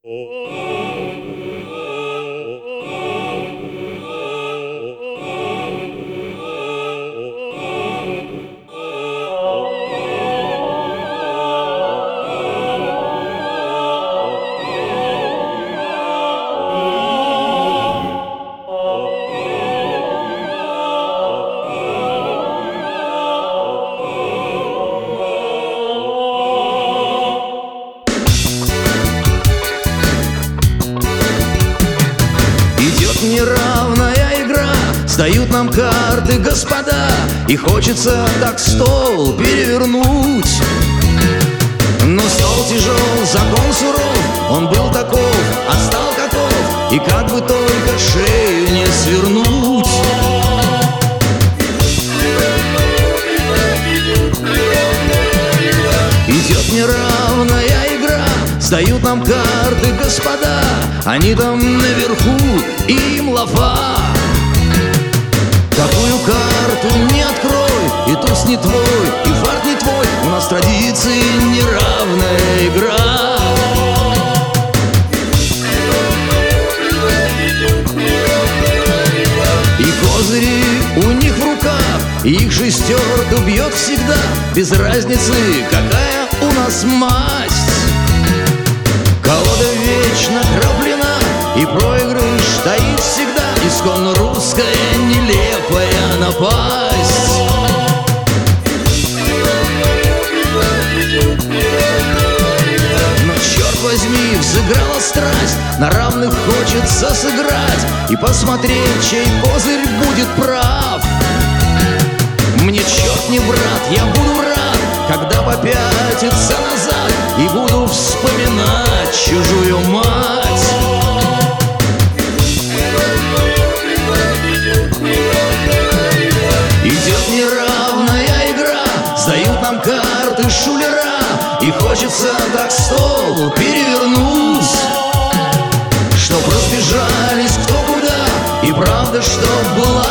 Неравная игра, сдают нам карты, господа, и хочется так стол перевернуть. Но стол тяжел, закон суров, он был таков, а стал каков, и как бы только шею не свернуть. Идет неравная игра, сдают нам карты, господа, они там наверху, им лафа. Какую карту не открой, и туз не твой, и фарт не твой, у нас традиции неравная игра. И козыри у них в руках, и их шестерка бьет всегда, без разницы, какая у нас масть. Колода вечно краплена, и проигрыш стоит всегда, исконно русская нелепая напасть. Но черт возьми, взыграла страсть, на равных хочется сыграть и посмотреть, чей козырь будет прав. Мне черт не брат, я буду рад, когда попятится назад и буду вспоминать чужую мать. Идет неравная игра, сдают нам карты шулера, и хочется так стол перевернуть, чтоб разбежались кто куда, и правда, чтоб была